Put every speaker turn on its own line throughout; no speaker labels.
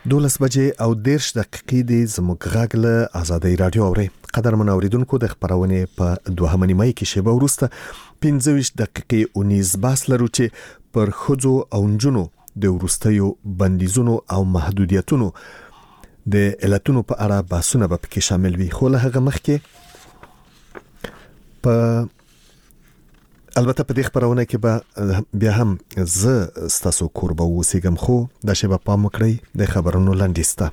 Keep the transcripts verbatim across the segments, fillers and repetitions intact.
دولس بجې او دیرش دقیقې دی زموږ غږ له آزادۍ رادیو اوري. قدرمن اوریدونکو د خبرونې په دوهمه نیمه کې شیبه وروسته پنځه ویشت دقیقې اونیز باس لرو چې پر ښځو او نجونو د وروستیو بندیزونو او محدودیتونو د علتونو په اړه بحثونه به پکې شامل وي. خو له هغه مخکې په البته په دې خبرونه کې به بیا هم زه ستاسو کوربه اوسېږم، خو دا شی به پام وکړئ د خبرونو لنډیسته.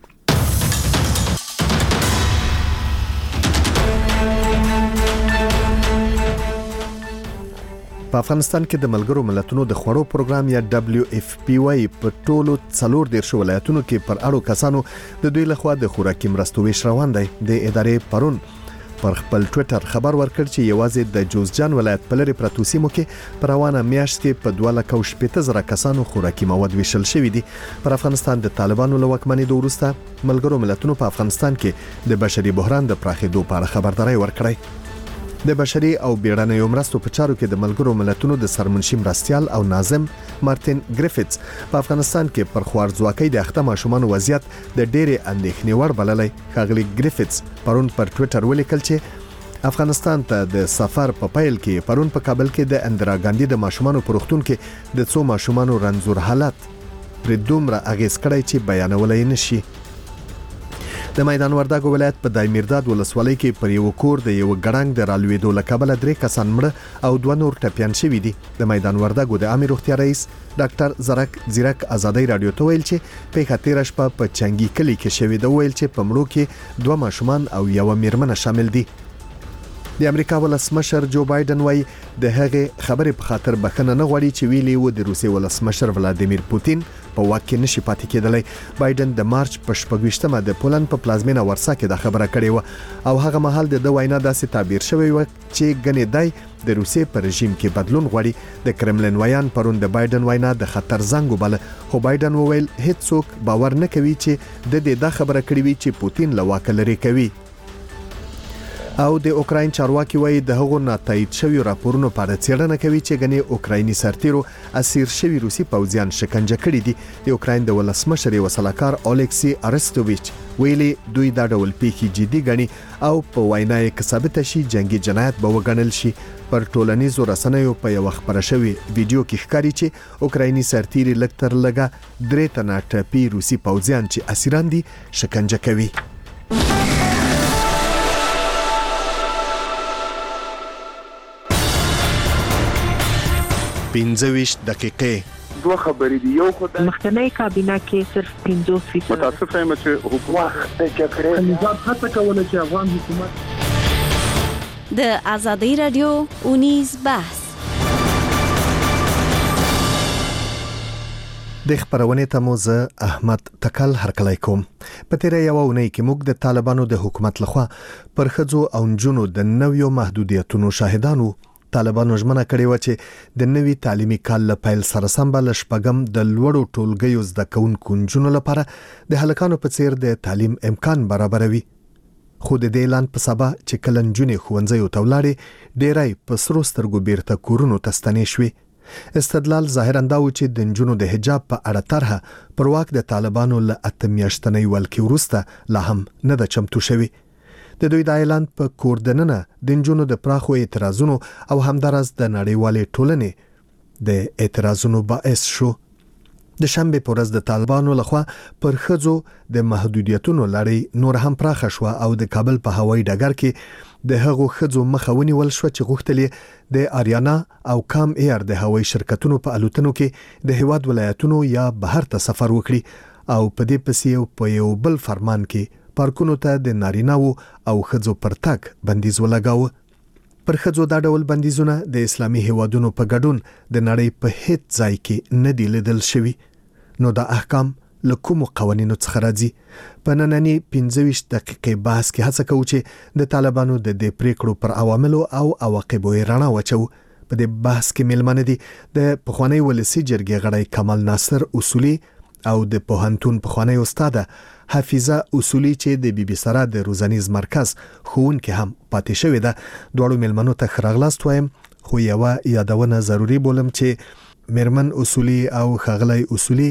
په افغانستان کې د ملګرو ملتونو د خوړو پروګرام یا دبليو اف پی واي په ټولو څلور دیرش ولایتونو کې پر اړو کسانو د دوی لخوا د خوراکي مرستو ویش روان دی. د ادارې پرون پر خپل ټوئیټر خبر ورکړ چې یوازې د جوزجان ولایت په لري پرتو سیمو کې پر روانه میاشت کې په دوه لک او شپږ زره کسانو خوراکي مواد ویشل شوي دي. پر افغانستان د طالبانو له واکمنۍ وروسته ملګرو ملتونو په افغانستان کې د بشري بحران د پراخېدو په اړه خبرداري ورکړې. د بشري او بیړنیو مرستو په چارو کې د ملګرو ملتونو د سرمنشي مرستيال او ناظم مارټین ګریفټس په افغانستان کې پر خوارځواکۍ د اخته ماشومان وضعیت د ډېرې اندېښنې وړ بللی. ښاغلي ګریفټس پرون پر ټوئیټر ولیکل چې افغانستان ته د سفر په پیل کې پرون په کابل کې د اندرا ګاندي د ماشومانو پروختون کې د څو ماشومانو رنځور حالت پر دومره اغیز کړی چې بیانولای نشي. د میدان وردګو ولایت په دایمیرداد ولسوالۍ کې پر یو کور د یو ګړنګ د رالوېدو له کبله درې کسان مړه او دوه نور ټپیان شوي دي. د میدان وردګو د عامه روغتیا رئیس ډاکټر زرک زیرک آزادۍ رادیو ته ویل چې په خاطر شپه په چنګي کلی کې شوی د ویل چې په مړو کې دوه ماشومان او یو میرمن شامل دي. د امریکا ولسمشر جو بایدن وايي د هغه خبرې په خاطر بخنه نه غواړي چې ویلي و د روسي ولسمشر ولادیمیر پوتین په واک کې نشي پاتې کېدلی. بایدن د مارچ په شپږویشتمه د پولند په پلازمینه ورسا کې دا خبره کړې و او هغه مهال د دوه وینا داسې تعبیر شوی و چې ګنې دای د روسي په رژیم کې بدلون غواړي. د کرملین ویان پرون د بایدن وینا د خطر زنګ وبله، خو بایدن وویل هیڅوک باور نه کوي چې د دې دا خبره کړې وي چې پوتین له واک لري کوي. او د اوکراین چارواکي وایي د هغو ناتایید شوی راپورونو په اړه څېړنه کوي چې ګنې اوکرایني سرتیرو اسیر شوی روسي پوځیان شکنجه کړي دي. د اوکراین د ولسمشر وسلکار الیکسی ارستوویچ ویلي دوی دا ډول پیښې جدي ګڼي او په وینا یې ثابت شي جنگي جنایت به وګڼل شي. پر ټولنیزو رسنیو په یو خبره شوی ویډیو کې ښکاري چې اوکرایني سرتیري لږ تر لږه درې تنه ټپي روسي پوځیان چې اسیران دي شکنجه کوي. پنځه ویشت دقیقې
دوه خبرې دي. یو خدای
مخکنی کابینه کې صرف پنځوس فیصد
متاسف یم چې حکومت د جګړې
نظام هڅه کوله چې افغان حکومت
د آزادۍ رادیو اونیز بحث
د خبرونې ته مو زه احمد تکل هرکلی کوم. په تیره یوه اونۍ کې موږ د طالبانو د حکومت لخوا پر ښځو او نجونو د نویو محدودیتونو شاهدانو. طالبانو ژمنه کړې و چې د نوي تعلیمي کال له پیل سره سم به له شپږم د لوړو ټولګیو زده کوونکو نجونو لپاره د هلکانو په څیر د تعلیم امکان برابروي. خو د دې اعلان په سبا چې کله نجونې ښوونځیو ته ولاړې ډېری په سرو سترګو بیرته کورونو ته ستنې شوې. استدلال ظاهراً دا و چې د نجونو د حجاب په اړه طرحه پر واک د طالبانو له اته میاشتنۍ ولکې وروسته لا هم نه ده چمتو شوې. د دوی د اعلان په کور دننه د نجونو د پراخو اعتراضونو او همدارس د نړیوالې ټولنې د اعتراضونو باعث شو. د شنبې په ورځ د طالبانو لخوا پر ښځو د محدودیتونو لړۍ نور هم پراخه شوه او د کابل په هوایي ډګر کې د هغو ښځو مخه ونیول شوه چې غوښتل یې د آریانا او کام ایر د هوایي شرکتونو په الوتنو کې د هیواد ولایتونو یا بهر ته سفر وکړي او په دې پسې په یو بل فرمان کې پارکونو ته د نارینه‌وو او ښځو پر تګ بندیز ولګاوه. پر ښځو دا ډول بندیزونه د اسلامي هیوادونو په ګډون د نړۍ په هیڅ ځای کې نه دي لیدل شوي. نو دا احکام له کومو قوانینو څخه راځي؟ په نننۍ پنځه ویشت دقیقې بحث کې هڅه کوو چې د طالبانو د دې پریکړو پر عواملو او عواقبو یې رڼا واچوو. په دې بحث کې میلمانه دي د پخوانی ولسي جرګې غړی کمال ناصر اصولي او د پوهنتون پخوانی استاد حفیظه اصولي چې د بي بي سره د روزنیز مرکز ښوونکې هم پاتې شوې ده. دواړو میلمنو ته ښه راغلاست وایم، خو یوه یادونه ضروري بولم چې میرمن اصولي او ښاغلی اصولي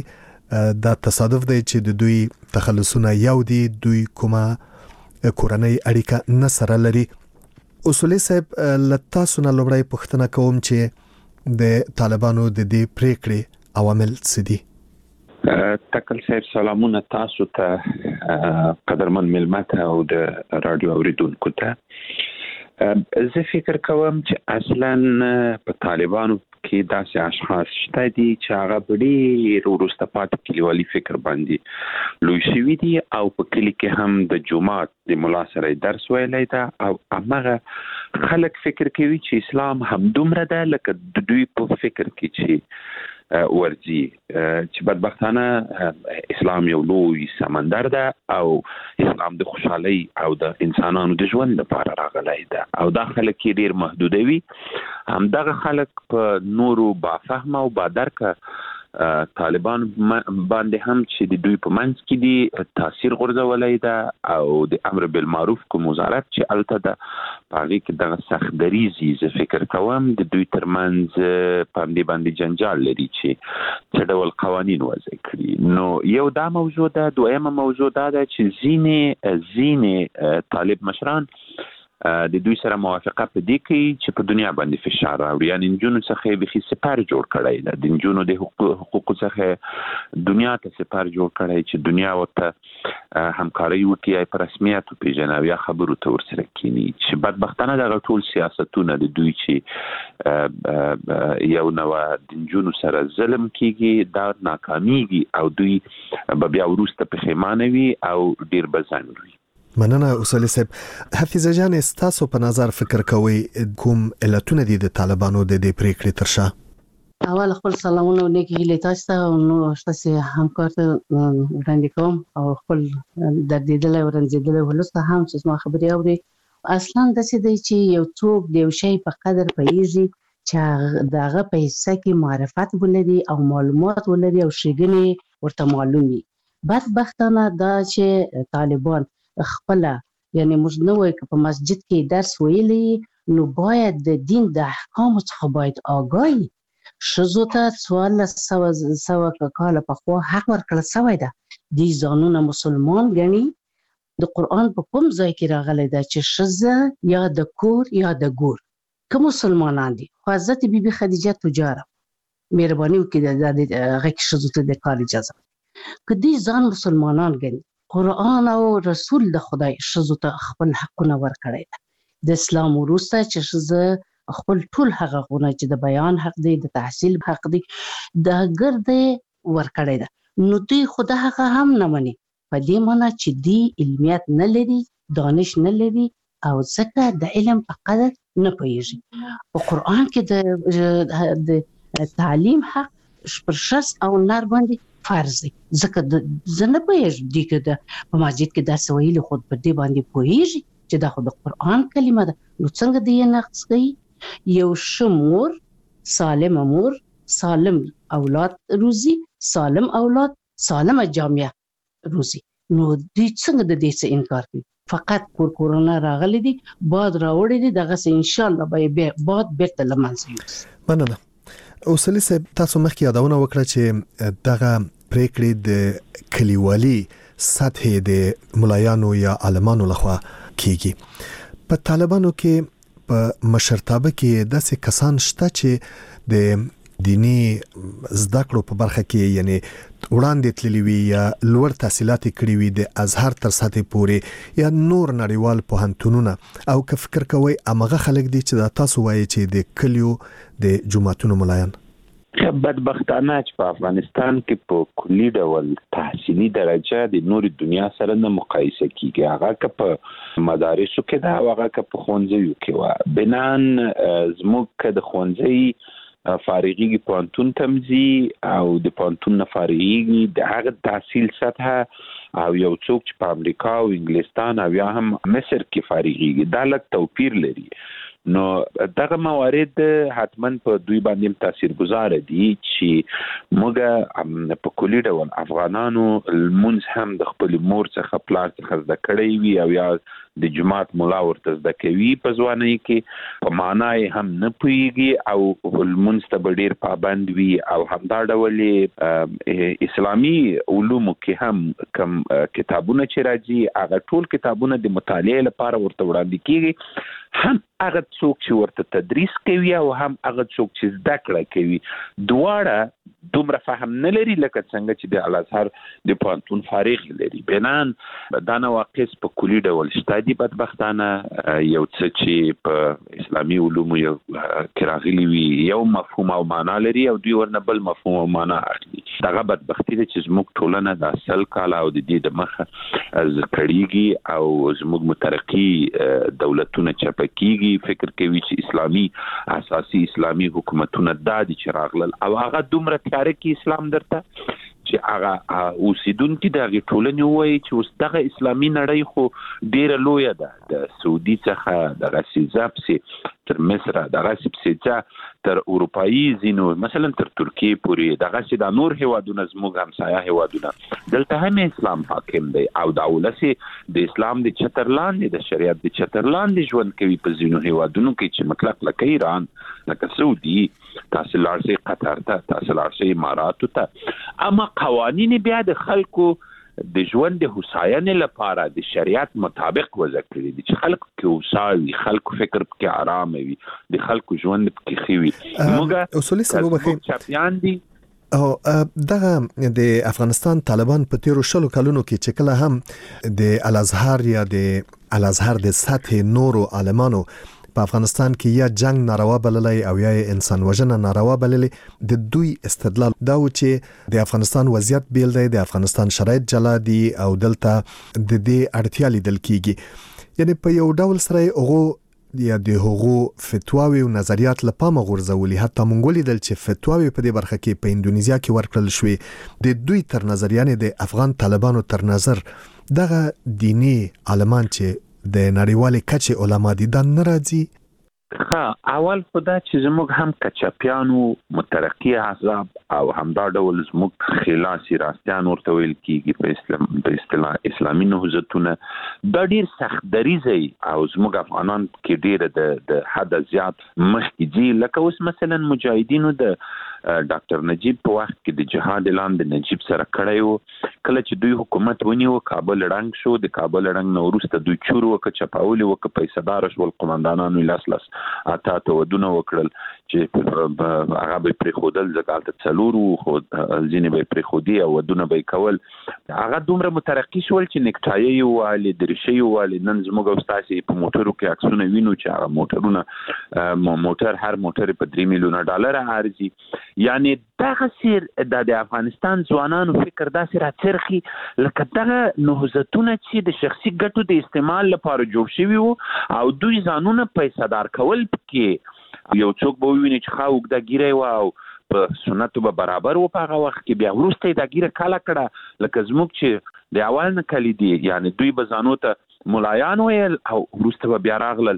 دا تصادف دی چې د دوی تخلصونه یو دی، دوی کومه کورنۍ اړیکه نه سره لري. اصولي صاحب لتا سونه لوړای پښتنه کوم چې د طالبانو د دې پریکړې عوامل څه دي؟
تکل صاحب سلامونه تاسو ته، قدرمن ملمت او د رادیو اوریدونکو ته. زه فکر کوم چې اصلا په طالبانو کې داسې اشخاص شته دي چې هغه ډېر وروسته پاتې کلیوالي فکر باندې لوی شوي دي او په کلي کې هم د جومات د ملا سره درس ویلی ده او همغه خلک فکر کوي چې اسلام همدومره ده لکه د دوی په فکر کې چې ورځي، چې بدبختانه اسلام یو لوی سمندر ده او اسلام د خوشحالۍ او د انسانانو د ژوند لپاره راغلی ده او دا خلک یې ډېر محدودوي. همدغه خلک په نورو با فهمه او با درکه طالبان باندې هم چې د دوی په منځ کې دي تاثیر غورځولی ده او د امر بالمعروف کوم وزارت چې الته ده په هغې کې دغه سخت دریځي زه فکر کوم د دوی ترمنځ په همدې باندې جنجال لري چې څه ډول قوانین وضع کړي. نو یو دا موضوع ده. دویمه موضوع دا ده چې ځینې ځینې طالب مشران د دوی سره موافقه په دې کوي چې په دنیا باندې فشار راوړي، یعنې نجونو څخه یې بیخي سپر جوړ کړی ده، د نجونو د حقوقو څخه دنیا ته سپر جوړ کړی چې دنیا ورته همکارۍ وکړي، یا په رسمیت وپېژني او یا خبرو ته ورسره کښېني، چې بدبختانه دغه ټول سیاستونه د دوی چې یو نوع د نجونو سره ظلم کېږي دا ناکامیږي او دوی به بیا وروسته پښیمانه وي او ډېر به ځنډ وي.
مننه اصولي صاحب. حفیظه جان، ستاسو په نظر فکر کوئ کوم علتونه دي د طالبانو د دې پریکړې تر شا؟
اول خپل سلامونه او نیکې هیلې تاسو ته او نو تاسو همکار ته وړاندې کوم او خپل دردېدلی او رنځېدلی ولس ته هم چې زما خبرې اوري. اصلا داسې دی چې یو څوک د یو شی په قدر پوهېږي چې د هغه په حصه کې معرفت ولري او معلومات ولري او ښېګڼې ورته معلوم وي. بدبختانه دا چې طالبان خپله یعنی موږ نه وایو که په مسجد کې درس ویلی نو باید د دین د احکامو څخه باید آګاهي ښځو ته څوارلس سوه سوه کاله پخوا حق ورکړل سوی ده. دوی ځانونه مسلمان ګڼي. د قرآن په کوم ځای کې راغلی ده چې ښځه یا د کور یا د ګور که مسلمانان دي؟ خو حضرت بیبي خدیجه تجاره مهرباني وکړي د هغه کې ښځو ته د کار اجازه که دوی ځان مسلمانان ګڼي، قرآن او رسول د خدای ښځو ته خپل حقونه ورکړی ده. د اسلام وروسته چې ښځه خپل ټول هغه حقونه چې د بیان حق دی، د تحصیل حق دی، د ګرد ورکړی ده. نو دوی خو د هغه هم نه مني، په دې معنی چې دوی علمیت نه لري، دانش نه لري او ځکه د علم په قدر نه پوهېږي. په قرآن کې د تعلیم حق پر ښځ او نر باندې فرض دی، ځکه زه نه پوهېږم دوی که د په مسجد کې درس ویلي خو په دې باندې پوهېږي چې دا خو د قرآن کلمه ده، نو څنګه د یې نقص کوي؟ یو ښه مور، سالمه مور، سالم اولاد روزي، سالم اولاد، سالمه جامعه روزي، نو دوی څنګه د دې څه انکار کوي؟ فقط کور کورونا راغلی دی، باد راوړی دی، دغسې انشاءالله به باد بیرته له منځه یوسي.
مننه. اصولي صاحب، تاسو مخکې یادونه وکړه چې دغه پریکړې د کلیوالي سطحې د ملایانو یا عالمانو لخوا کیږي. په طالبانو کې په مشرتابه کې داسې کسان شته چې د دینی زده کړو په برخه کې یعنی وړاندې تللی وي یا لوړ تحصیلات کړي وي د ازهر تر سطحې پورې یا نور نړیوال پوهنتونونه، او که فکر کوئ همغه خلک دي چې دا تاسو وایي چې د کلیو د جوماتونو ملایان؟
بدبختانه چې په افغانستان کې په کلي ډول تحصیلي درجه د نورې دنیا سره نه مقایسه کیږي، هغه که په مدارسو کې ده او هغه که په ښوونځیو کې وه. بنان زموږ که د ښوونځي فارغیږي پوهنتون ته ځي او د پوهنتون نه فارغیږي د هغه تحصیل سطحه او یو څوک چې په امریکا او انګلستان او یا هم مصر کې فارغیږي دا لږ توپیر لري. نو دغه موارد حتما په دوی باندې تاثیر گذار دي چې موږ په کلی ډول افغانانو المنځ هم د خپل مور څخه پلار څخه زده کړی وي او یا د جماعت مولا ورته زده کوي په ځوانۍ کې په معنی هم نه پوهیږي او المنځ ته ډیر پابند وي او همدا ډول اسلامي علومو کې هم کم کتابونه چې راځي هغه ټول کتابونه د مطالعې لپاره ورته وړاندې کیږي هم هغه څوک چې ورته تدریس کوي او هم هغه څوک چې زده کړه کوي دواړه دومره فهم نه لري لکه څنګه چې د الازهر د پوهنتون فارغ لري. بنان دا نواقص په کلي ډول شته دي بدبختانه یو څه چې په اسلامي علومو یو کې راغلي وي یو مفهوم او معنا لري او دوی ورنه بل مفهوم او معنا اخلي. دغه بدبختی ده چې زموږ ټولنه د اصل کاله او د دې د مخه کړيږي او زموږ مترقي دولتونه چپکیږي فکر کوي چې اسلامي اساسي اسلامي حکومتونه د دې چراغل او هغه دومره تیار کې اسلام درته چې هغه اوسیدونکو د ټولنې وایي چې اوس دغه اسلامي نړۍ خو ډیره لویه ده د سعودي څخه د غسیزاب تر مصر د غسیب تر اروپایي زینو مثلا تر ترکیه پورې دغه چې د نور هیوادونو زموږ همسایه هیوادونه دلته هم اسلام حاکم دی او د اولسي د اسلام د چترلاندې د شریعت د چترلاندې ژوند کوي په زینو هیوادونو کې چې مطلق لکه ایران لکه سعودي تاسو لارسي قطر ته تاسو لارسي امارات ته اما قوانین بیا د خلکو د ژوند د هوساینې لپاره د شریعت مطابق وضع کړي دي چې خلک کې هوساوي خلکو فکر کې آرام وي د خلکو ژوند کې خوي موږ
اصولي سبب کې
چاپیان دي
او دغه د افغانستان طالبان په تیرو شلو کلونو کې چې کله هم د الازهر یا د الازهر د سطح نورو عالمانو په افغانستان کې یا جنگ ناروا بللی او یا انسان وژنه ناروا بللی د دوی استدلال دا و چې د افغانستان وضعیت بیل دی د افغانستان شرایط جلا دي او دلته د دې اړتیا لیدل کیږي یعنی په یو ډول سره هغه یا د هغو فتواوی او نظریات لپاره غورځولي حتی مونږ لیدل چې فتواوی په دې برخه کې په انډونیزیا کې ورکړل شوې د دوی تر نظر یعنی د افغان طالبانو تر نظر دغه دینی عالمان چې د نړیوالې کچې علما دي دا ناراضي
ها اول خدا چې زموږ هم کچاپیانو مترقي احزاب او همدا ډول زموږ خلاصي راستيان ورته ویل کیږي په اسلام په اصطلاح اسلامي نهضتونه دا ډیر سخت دریزي او زموږ افغانان کې ډیر د د حد زیات مخکې دي لکه اوس مثلا مجاهدینو د ډاکټر نجیب په وخت کې د جهاد اعلان د نجیب سره کړی وو کله چې دوی حکومت ونیو کابل رنګ شو د کابل رنګ نو وروسته دوی چور وک چپاولي وک پیسې دار شول قومندانانو لاس لاس اته ته ودونه وکړل چې هغه به پری خودل زکات څلورو خو ځینې به پری خودي او ودونه به کول هغه دومره مترقي شول چې نکټای یو والي درشي یو والي نن زموږ استاسي په موټرو کې عکسونه وینو چې هغه موټرونه موټر هر موټر په درې میلیونه ډالر ارزي یعنی دغه سیر د افغانستان ځوانانو فکر داسې راڅرخي لکه دغه نهضتونه چې د شخصي ګټو د استعمال لپاره جوړ شوي وو او دوی ځانونه پیسې دار کول پکې یو څوک به ویني چې خاوګ د ګیره و او په سنتو به برابر و په هغه وخت کې بیا ورسته د ګیره کاله کړه لکه زموږ چې د اول نه کلی دي یعنی دوی به ځانو ته ملایان ویل او ورسته به بیا راغلل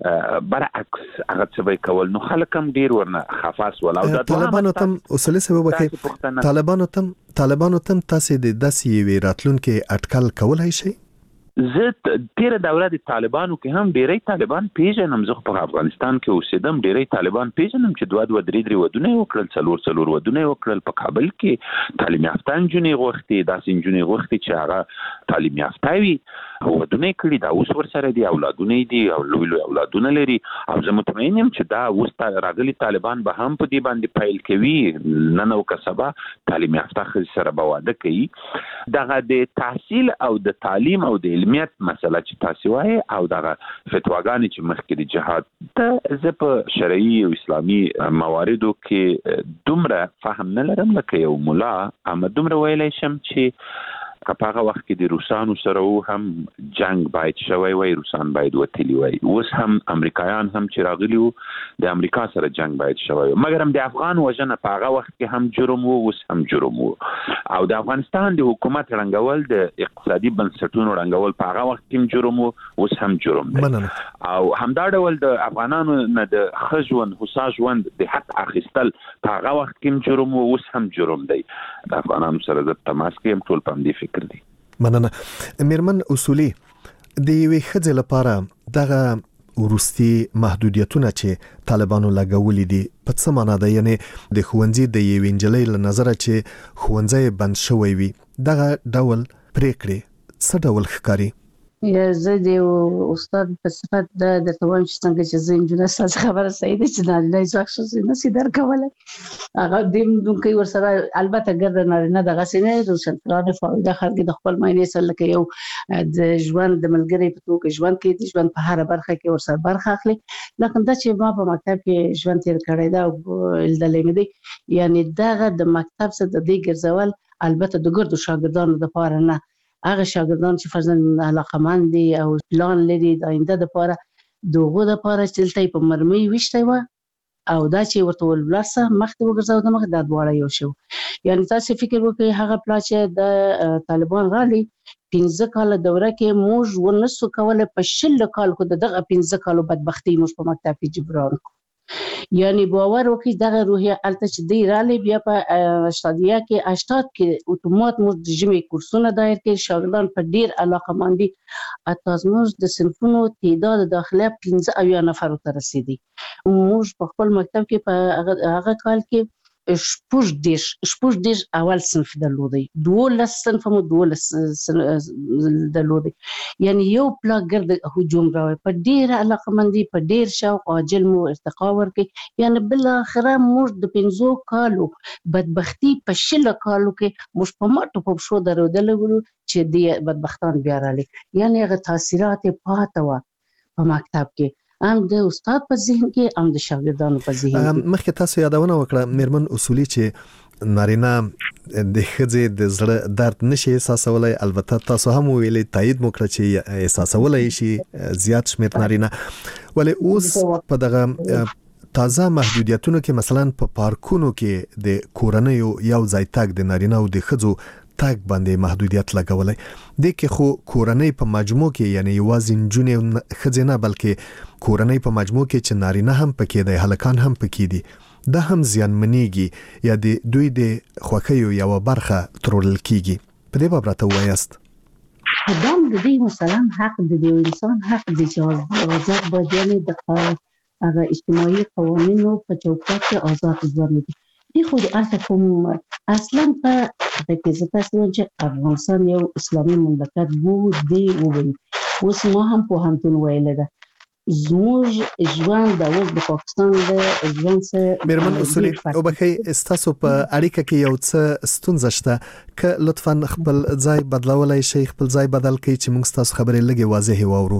برعکس هغه څه به کول نو خلک هم ډیر ورنه خفاس ولا او د
طالبانو تم اصلي سبب کې طالبانو تم طالبانو تم تاسو د داسې وی راتلونکو اټکل کولای شي
زه تیر دوره د طالبانو کې هم ډیری طالبان پیژنم زه په افغانستان کې اوسېدم ډیری طالبان پیژنم چې دوه دوه درې درې ودونه وکړل څلور څلور ودونه وکړل په کابل کې تعلیم یافته نجونې غوښتي داسې نجونې غوښتي چې هغه تعلیم یافته وي ودونه کړي دا اوس ورسره دي اولادونه دي او لوی لوی اولادونه لري او زه مطمئن یم چې دا اوس راغلي طالبان به هم په دې باندې پایل کوي نن او کسبه تعلیم یافته خځې سره به واده کوي دغه د تحصیل او د تعلیم او د علمیت مسله چې تاسو وایي او دغه فتواګانې چې مخکې د جهاد ته زه په شرعي او اسلامي مواردو کې دومره فهم نه لرم لکه یو مولا اما دومره ویلی شم چې په هغه وخت کې د روسانو سره هم جنگ باید شوی وای، روسان باید وتلی وای. اوس هم امریکایان هم چې راغلي وو د امریکا سره جنگ باید شوی، مګر هم د افغان وژنه په هغه وخت کې هم جرم وو، اوس هم جرم وو. او د افغانستان د حکومت رنګول، د اقتصادي بنسټونو رنګول په هغه وخت کې هم جرم وو، اوس هم جرم دی. او همدا ډول د افغانانو نه د خژوند حسا ژوند د حق اخیستل په هغه وخت کې هم جرم وو، اوس هم جرم دی. د افغانانو سره د تماس کې هم ټول په دې فکر دي.
مننه. میرمن اصولي، د یوې ښځې لپاره دغه ورستي محدودیتونه چې طالبانو لګولې دي په څه معنا ده؟ یعنی د ښوونځي د یوې نجلۍ له نظره چې ښوونځی بند شوی وي، دغه ډول پریکړې څه ډول ښکاري؟
یا زه د استاد په صفت د درته وایم چې څنګه چې زه انجینر ستاسو خبره صحیح ده چې نارینه ځواک ښځې نشي درکولی. هغه دې کوي ورسره البته ګرده نارینه دغسې نه روشنفکرانې فعاله خلک د خپل معاینې سره لکه یو د ژوند د ملګري په توګه ژوند کوي، د ژوند په هره برخه کې ورسره برخه اخلي. لکه دا چې ما په مکتب کې ژوند تېر کړی ده او لیدلی مې دی، یعنی دغه د مکتب څخه د دې ګرځول البته د ګردو شاګردانو دپاره نه، هغه شاګردان چې فرضاً علاقمند دي او پلان لري د آینده دپاره، د هغو دپاره چې دلته یې په مرمۍ ویشتی وه او دا چې ورته ولرسه مخکې وګرځاو د مخ دا دواړه یو شو. یعنی تاسې فکر وکړئ هغه پلا چې د طالبان راغلي پنځه کاله دوره کې موږ ونسو کولی په شل کال خو د دغه پنځه کالو بدبختي موږ په مکتب کې جبران کړو. یعنی باور وکړئ دغه روحیه هلته چې دی رالی بیا په اشتادیه کې اشتاد کې اتومات موږ د ژمې کورسونه دایر کړي، شاګردان په ډیر علاقمند دي. حتی زموږ د صنفونو تعداد داخله پنځه اویا نفرو ته رسېدي. موږ په خپل مکتب کې په هغه کال کې شپږ دېرش شپږ دېرش اول صنف درلودی، دولس صنف مو دولس درلودی. یعنی یو پلا ګرد هجوم راوړی، په ډېره علاقمندي په ډېر شوق عاجل مو ارتقا ورکړي. یعنی بالاخره موږ د پنځو کالو بدبختي په شلو کالو کې موږ په مټو په پښو درېدلی ولو چې دې بدبختان بیا راغلي. یعنی هغه تاثیرات یې پاته وه په مکتب کې، هم د استاد په ذهن کې هم د شاګردانو په ذهن کې.
مخکې تاسو یادونه وکړه میرمن اصولي چې نارینه د ښځې د زړه درد نشي احساسولی، البته تاسو هم ویلي تایید مو کړه چې احساسولی شي زیات شمېر نارینه، ولې اوس په دغه تازه محدودیتونو کې مثلا په پارکونو کې د کورنیو یو ځای تګ د نارینه او د ښځو تګ باندې محدودیت لګولی. دې کې خو کورنۍ په مجموع کې یعنی یوازې نجونې او ښځې نه بلکې کورنۍ په مجموع کې چې نارینه هم پکې دی هلکان هم پکې دي، دا هم زیانمنېږي یا د دوی د خوښیو یوه برخه ترورل کېږي. په دې باب راته ووایاست.
دا د دې مثلا حق د دې انسان حق دی چې آزاد باید یعنې د هغه اجتماعي قوانینو په چوکاټ کې آزاد ژوند وکړي. دی خو د هلته کوم اصلا په هغه کې زه تاسو وایم چې افغانستان یو اسلامي مملکت و دی وویل، اوس ما هم پوهنتون ویلی ده زموږ ژوند د اوس د پاکستان د ژوند سره.
میرمن اصولي وبښئ ستاسو په اړیکه کې یو څه ستونزه شته، که لطفا خپل ځای بدلولی شئ، خپل ځای بدل کړئ چې موږ ستاسو خبرې لږې واضحې واورو.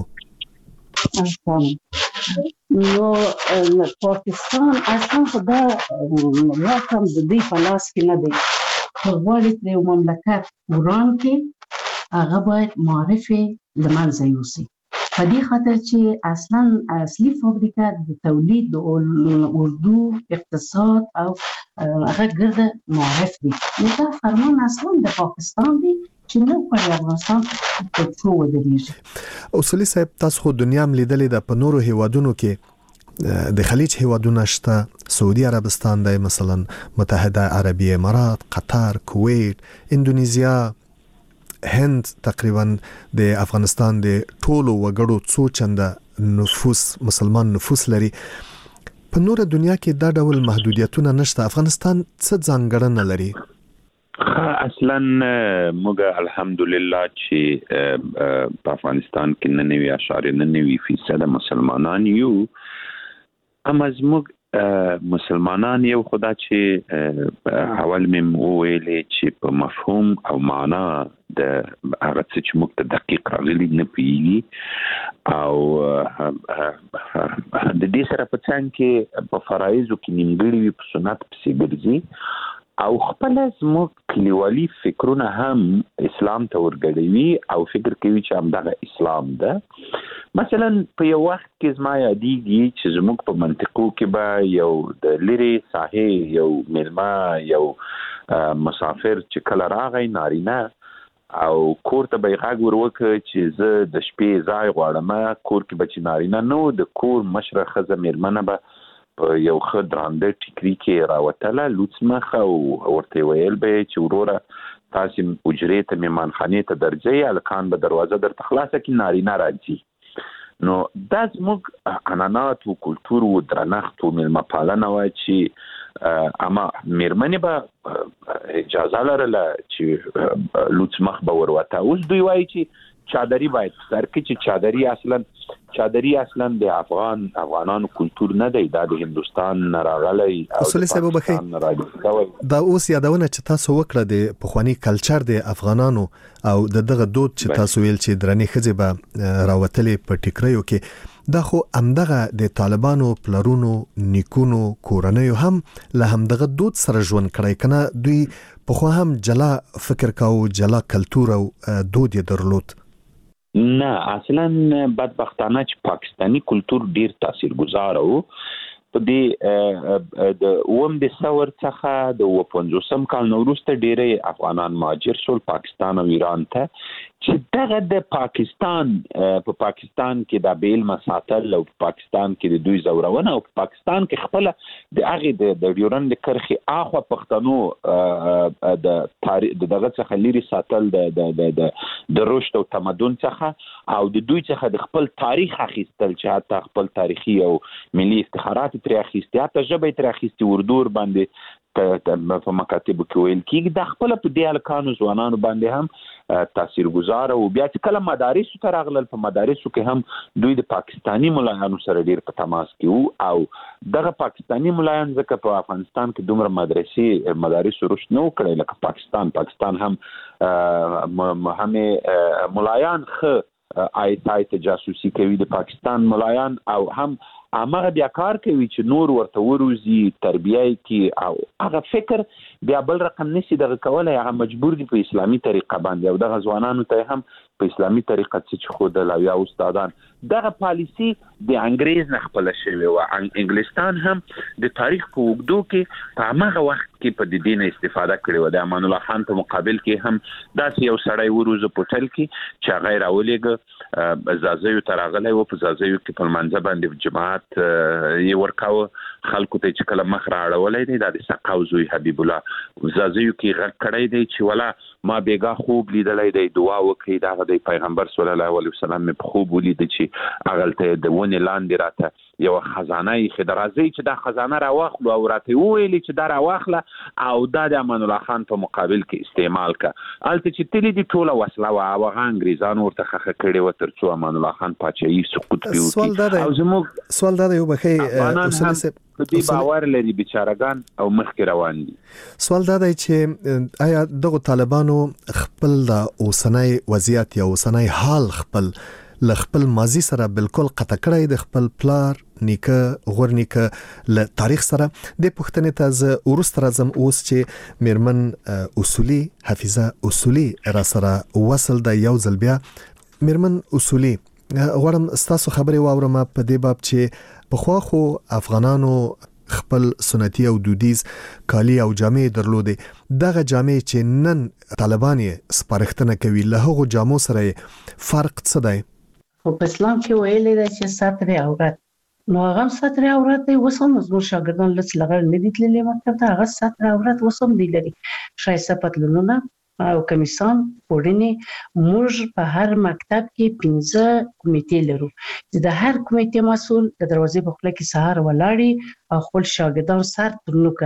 نو پاکستان اصلا خو دا واکم د دوی په لاس کې نه دی، که غواړي ترې یو مملکت وران کړي هغه باید معرف یې له منځه یوسي. په دې خاطر چې اصلا اصلي فابریکه د تولید د اردو اقتصاد او هغه ګرده معرف دی. نو دا فرمان اصلا د پاکستان دی چې نه پر افغانستان په څو ودرېږي.
اصولي صاحب تاسو خو دنیا هم لیدلې ده، په نورو هیوادونو کې د خلیج هیوادونه شته، سعودي عربستان دی مثلا، متحده عربي امارات، قطر، کویت، اندونیزیا، هند تقریبا د افغانستان د ټولو وګړو څو چنده نفوس مسلمان نفوس لري. په نور دنیا کې دا ډول محدودیتونه نشته. افغانستان څه ځانګړنه لري؟
اصلا موږ الحمدلله چې په افغانستان کې نه نوي اشاریه نه نوي فیصد مسلمانان یو، اما زموږ مسلمانان یو خدا چې اول مې وویلې چې په مفهوم او معنا د هغه څه چې موږ ته دقیق راغلي نه پوهېږي، او د دې سره په څنګ کې په فرایضو کې نیمګړي وي، په سنت پسې ګرځي، او خپل زموږ کلیوالي فکرونه هم اسلام ته ورګډوي او فکر کوي چې همدغه اسلام ده. مثلا په یو وخت کې زما یادېږي چې زموږ په منطقو کې به یو د لرې ساحې یو میلمه یو مسافر چې کله راغی نارینه او کور ته به یې غږ ور وکړ چې زه د شپې ځای غواړم. کور کې به چې نارینه نه و، د کور مشره ښځه میرمنه به په یو ښه درانده ټیکري کې راوتله لوڅ مخ او ورته ویل به چې وروره تاسې حجرې ته مېهمانخانې ته درځئ، هلکان به دروازه درته خلاصه کړي، نارینه راځي. نو دا زموږ عنعنات و کلتور و درنښت و میلمه پالنه وه چې اما میرمنې به اجازه لرله چې لوڅ مخ به وروته. اوس دوی وایي چې چادری باید سر کې چې چادری اصلا چادری اصلا د افغان افغانانو کلتور نه دی، دا د هندستان نه راغلی او
اصولي صاحب وبخښئ دا اوس یادونه چې تاسو وکړه د پخوانی کلچر د افغانانو او د دغه دود چې تاسو ویل چې درنې ښځې به راوتلې په ټیکریو کې، دا خو همدغه د طالبانو پلرونو نیکونو کورنیو هم له همدغه دود سره ژوند کړی کنه، دوی پخوا هم جلا فکر کاو، جلا کلتور او دود یې درلود.
نه اصلا بدبختانه چې پاکستانی کلتور ډیر تاثیرګذار وو. په دې د اوم د ثور څخه د اوه پنځوسم کال نه وروسته ډېری افغانان مهاجر شول پاکستان او ایران ته، چې دغه د پاکستان په پاکستان کې د بیلمه ساتل او په پاکستان کې د دوی زورونه او په پاکستان کې خپل د هغې د ډیورنډ کرښې اخوا پښتنو د تاریخ دغه څخه لري ساتل د د رشد او تمدن څخه او د دوی څخه د خپل تاریخ اخیستل چې حتی خپل تاریخي او ملي افتخارات ترې اخیستي، حتی ژبه یې ترې اخیستي، اردو باندې په مکاتبو کې ویل کېږي. د خپل په دې هلکانو ځوانانو باندې هم تاثیرګذار او بیا چې کله مدارسو ته راغلل، په مدارسو کې هم دوی د پاکستانی ملایانو سره ډیر په تماس کې وو او دغه پاکستانی ملایان ځکه په افغانستان کې دومره مدرسې مدارسو رشد نه وکړی لکه پاکستان پاکستان هم همې ملایان ښه آیت آیت جاسوسي کوي د پاکستان ملایان او هم هغه بیا کار کوي چې نور ورته وروزي تربیه کې او هغه فکر بیا بل رقم نشي دغه کولای، هغه مجبور دي په اسلامي طریقه باندې او دغه ځوانانو ته هم په اسلامي طریقه چې خود لا استادان دغه پالیسی د انګریز نه خپل شوی او انګلستان هم د تاریخ په وګدو کې په هغه وخت کې په دې نه استفاده کړې و. د امان الله خان په مقابل کې هم داسې یو سړی وروزه پټل کې چې غیر اولېګ زازیو تراغلی و، په زازیو کې په منځ باندې جماعت یې ورکاوه خلکو ته چې کله مخ راړولای دی د سقاو زوی حبیب الله زازیو کې غږ کړی دی چې ولا ما بیګا خوب لیدلای دی، دعا وکړي دا د پیغمبر صلی الله علیه وسلم په خوب ولید چې اغلته د ونې لاندې راته یو خزانه یې خدرازي چې دا خزانه راواخلو او راته ویلي چې دا راواخله او دا د امان الله خان په مقابل کې استعمال کا. الته چې تللی دی ټوله وسله او هغه انګریزان ورته خخه کړي و تر څو امان الله خان پاچاهي سقوط پیوکي. او زموږ
سوال دا یو بخې اصول سه
په دې باور لري بیچارهګان او مخکې روان دي.
سوال دا دی چې آیا دغه طالبانو خپل د اوسنۍ وضعیت یا اوسنۍ حال خپل ل خپل ماضی سره بالکل قطع کړی د خپل پلار نیکه غورنیکه ل تاریخ سره د پښتنې ته ز ورست راځم اوس چې میرمن اصولي حفیظه اصولي را سره وصل د یو ځل بیا. میرمن اصولي غواړم ستاسو خبرې واورم په دې باب چې پخوا خو افغانانو خپل سنتي او دودیز کالی او جامې درلودې، دغه جامې چې نن طالبان یې سپارښتنه کوي له هغو جامو سره فرق څه دی؟
خو په اسلام کې ویل دی چې ستر عورت، نو هغه ستر عورت دی. وسم زموږ شاګردان لڅ لغړ نه دي تللي مکتب ته، هغه ستر عورت وسم دی لري شایسته پتلونونه او کمیسان پوړنی. موږ په هر مکتب کې پنځه کمیټې لرو چې د هر کمیټې مسؤل د دروازې په خله کې سهار ولاړی او خپل شاګردان سر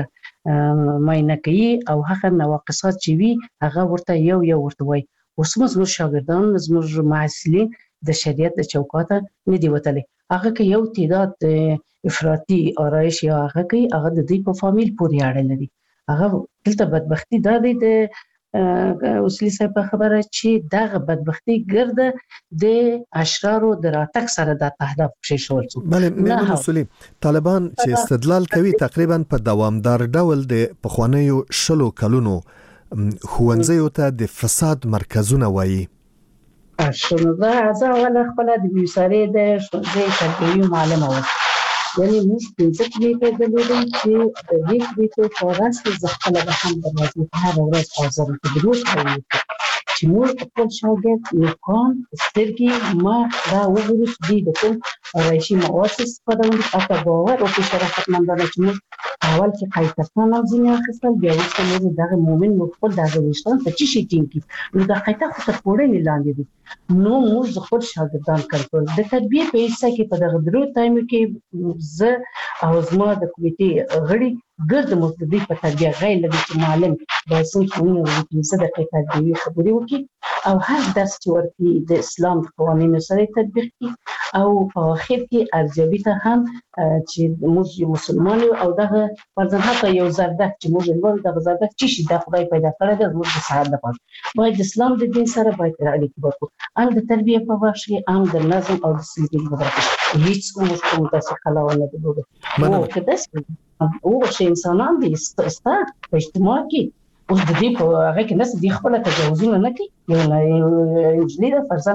ترنوکه معاینه کوي او هغه نواقصات چې وي هغه ورته یو یو ورته وایي. اوس زموږ شاګردان زموږ محصلین د شریعت د چوکاټه نه دی وتلی، هغه کې یو تعداد افراطي آرایش یا هغه کې هغه د دې په فامیل پورې اړه لري. هغه دلته بدبختی دا دی د اصلي صاحب خبره چې دغه بدبختی ګرده د اشرارو د راتګ سره د تهدف شي شول څو
بله میرمن اصولي طالبان چې استدلال کوي تقریبا په دوامدار ډول د پخوانیو شلو کلونو خوانځیو ته د فساد مرکزونه وایي.
شنو دا ځا ولا خپل د بیساري د شوزې تربیوي معلومه و یعنی موږ پنځه کلیته د لوري چې د دې کلیته فورس د خپل د هم د وظیفه هر ورځ حاضر کېدل کوي چې موږ خپل شاګرد نکان سترګي ما دا وګورو چې د کوم رئیسي مؤسس په دغه اته باور او په شرافت مندانه چې موږ اول کې قایتان او ځینې اخیستل بیا وروسته موږ دغه مومن نو خپل دغه وشتان په چی شي ټینګي نو دا قایته خو ته پوره نه لاندې دي نو موږ خپل شاګردان کنټرول د تربیه په حصہ کې په دغه درو ټایم کې زه او زما د کمیټې غړي ګرد مستدی په تربیه غیر لږ چې معلم د سنتونو د پنځه دقیقې تربیه خبرې وکړي او هر درس چې ورته د اسلام قوانینو سره تطبیق کړي او په اخر کې ارزیابي ته هم چې موږ مسلمان او دغه فرضاً حتی یو زردک چې موږ ول دغه زردک چې شي د خدای پیدا کړی د موږ د سعادت لپاره باید اسلام د دین سره باید اړیکه وکړو ام د تربیه په واښه ام د نظم او دسپلین په برخه هیڅ کوم څه متاسف خلاونه دی او کده او چې انسانان دي ستا په اجتماع کې اوس د دې په هغه کې نس دي خپل تجاوزونه نه کوي یو انجنیر فرضاً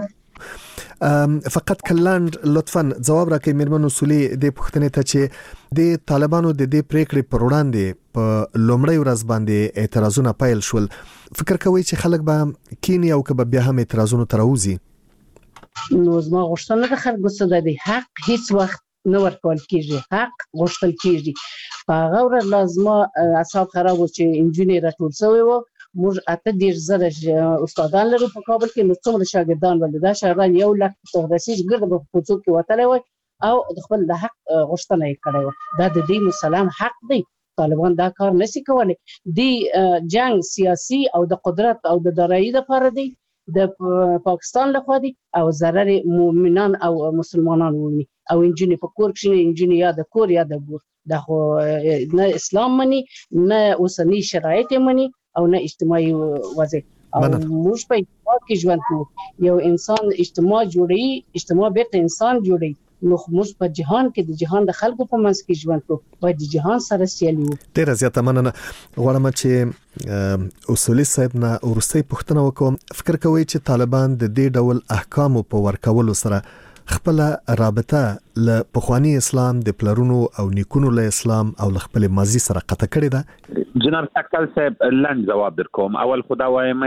فقط کلاند لطفاً جواب راکړئ میرمن اصولي د پښتنې ته چې د طالبانو د دې پریکړې پر وړاندې په لومړی ورځ باندې اعتراضونه پیل شول فکر کوي چې خلک به کینی او که بیا هم اعتراضونه تراوزي
نو زما غوښتنه د خلکو څخه د حق هیڅ وخت نو ورکول کیږي حق غوښتل کیږي په هغه ورځ لازمه اصحاب خراب و چې انجینیر راټول شوی و موږ اته ډیر زره استادان لرو په کابل کې نو څومره شاګردان ول دا شاګردان یو لک تغرسي ګرد په کوڅو کې وتلې و او د خپل د حق غوښتنه یې کړې و دا د دین مسلمان حق دی طالبان دا کار نشي کولای دی جنگ سیاسي او د قدرت او د درایي لپاره دی د پاکستان لخوا دي او ضرر مؤمنان او مسلمانان ویني او انجینی په کور کې انجینی یا د کور یا د ګور دا خو نه اسلام مني نه اوسنی شرایط مني او نه اجتماعي وضع او موږ په اجتماع کې ژوند کوو یو انسان اجتماع جوړي اجتماع به انسان جوړي نو موږ په جهان کې د جهان د خلکو په منځ کې ژوند کوو باید د جهان سره سیالي وکړو
ډیر زیاته مننه غواړم چې اصولي صاحب نه ورستۍ پوښتنه وکوم فکر کوي چې طالبان د دې ډول احکام په ورکولو سره خپل رابطه له پخوانی اسلام د پلرونو او نیکونو له اسلام او له خپل ماضي سره قطع کړی ده
جناب تکل صاحب لاند جواب درکوم اول خدا وایم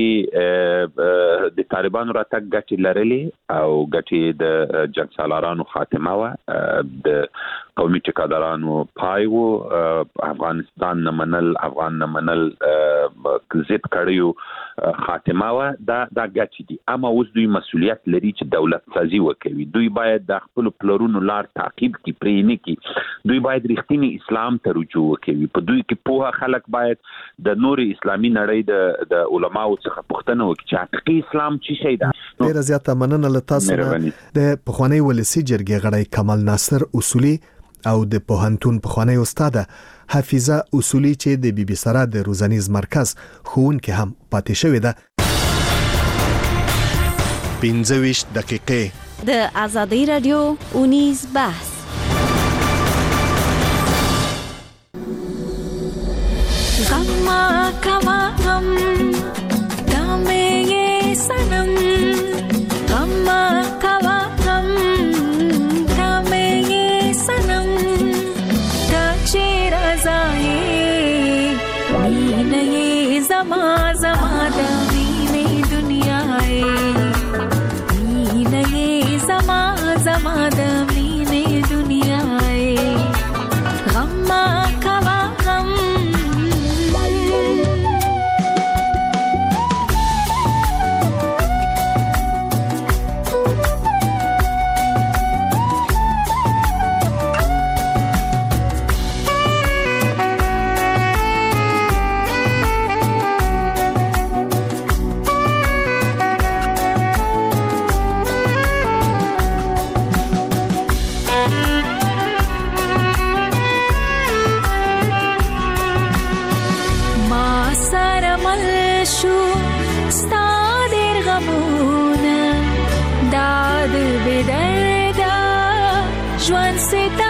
چې د طالبانو راتګ ګټي لرلي او ګټي د جنگ سالارانو خاتمه و د قومي ټکادارانو پای و افغانستان نه منل افغان نه منل ضد کړیو خاتمه و دا دا ګټي دي اما اوس دوی مسؤلیت لري چې دولت سازي وکړي دوی باید د خپل پلرونو لار تعقیب کی پرې نه کی دوی باید رښتینی اسلام ته رجوع وکړي په دوی کې په خلک باید د نور اسلامي نړۍ د د علماو څخه پوښتنه وکړي چې حقیقي اسلام څه شی ده
ډیر زیاته مننه له تاسو د پخوانی ولسی جرګې غړی کمال ناصر اصولي او د پوهنتون پخوانی استاد حفیظه اصولي چې د بي بي سره د روزنیز مرکز ښوونکې هم پاتې شوې ده پنځه ویشت دقیقې
د آزادۍ رادیو اونیز بحث
غم کوا غم دامه یہ سنم غم کوا غم دامه یہ سنم تا چیر ازائے مین یہ زما زما دامین دنیا مین یہ زما زما دامین دنیا غم کوا غم شو ستا ډېر غمونه دا د بې درده ژوند ستم